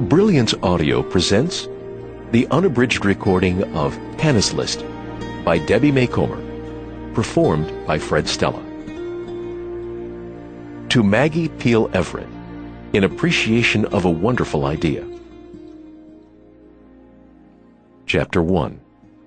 Brilliance Audio presents the unabridged recording of Hannah's List by Debbie May Comer, performed by Fred Stella. To Maggie Peel Everett, in appreciation of a wonderful idea. Chapter 1.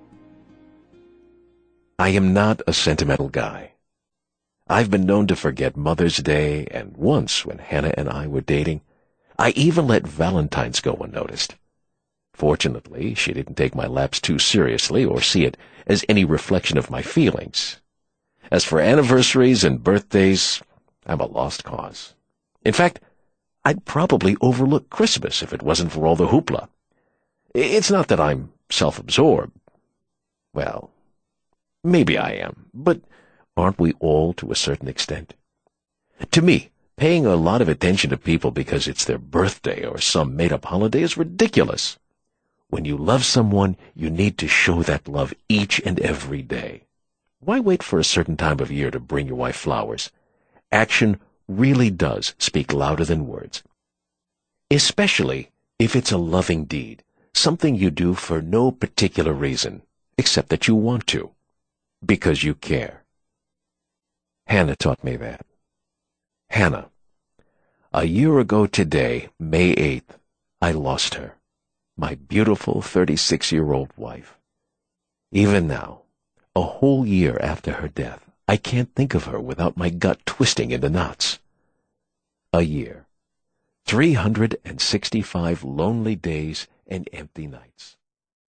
I am not a sentimental guy. I've been known to forget Mother's Day, and once, when Hannah and I were dating, I even let Valentine's go unnoticed. Fortunately, she didn't take my lapse too seriously or see it as any reflection of my feelings. As for anniversaries and birthdays, I'm a lost cause. In fact, I'd probably overlook Christmas if it wasn't for all the hoopla. It's not that I'm self-absorbed. Well, maybe I am, but aren't we all to a certain extent? To me, paying a lot of attention to people because it's their birthday or some made-up holiday is ridiculous. When you love someone, you need to show that love each and every day. Why wait for a certain time of year to bring your wife flowers? Action really does speak louder than words. Especially if it's a loving deed, something you do for no particular reason, except that you want to, because you care. Hannah taught me that. Hannah. A year ago today, May 8th, I lost her, my beautiful 36-year-old wife. Even now, a whole year after her death, I can't think of her without my gut twisting into knots. A year. 365 lonely days and empty nights.